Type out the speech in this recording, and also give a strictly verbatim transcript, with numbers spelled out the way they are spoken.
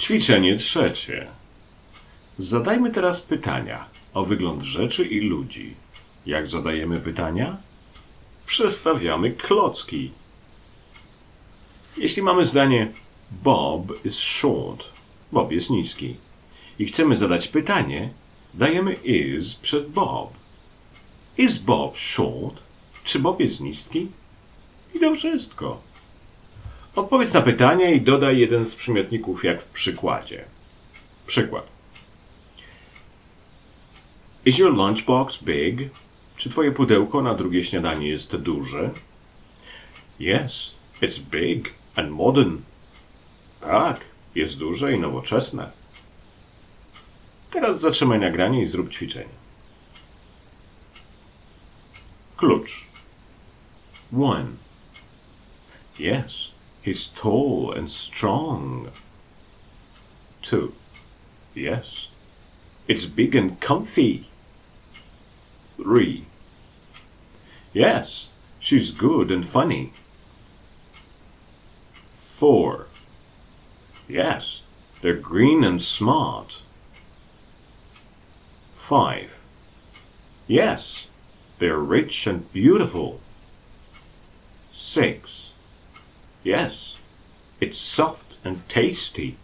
Ćwiczenie trzecie. Zadajmy teraz pytania o wygląd rzeczy i ludzi. Jak zadajemy pytania? Przestawiamy klocki. Jeśli mamy zdanie Bob is short, Bob jest niski, i chcemy zadać pytanie, dajemy is przez Bob. Is Bob short? Czy Bob jest niski? I to wszystko. Odpowiedz na pytanie i dodaj jeden z przymiotników jak w przykładzie. Przykład. Is your lunchbox big? Czy twoje pudełko na drugie śniadanie jest duże? Yes, it's big and modern. Tak, jest duże i nowoczesne. Teraz zatrzymaj nagranie i zrób ćwiczenie. Klucz. One. Yes, he's tall and strong. Two. Yes, it's big and comfy. Three. Yes, she's good and funny. Four. Yes, they're green and smart. Five. Yes, they're rich and beautiful. Six. Yes, it's soft and tasty.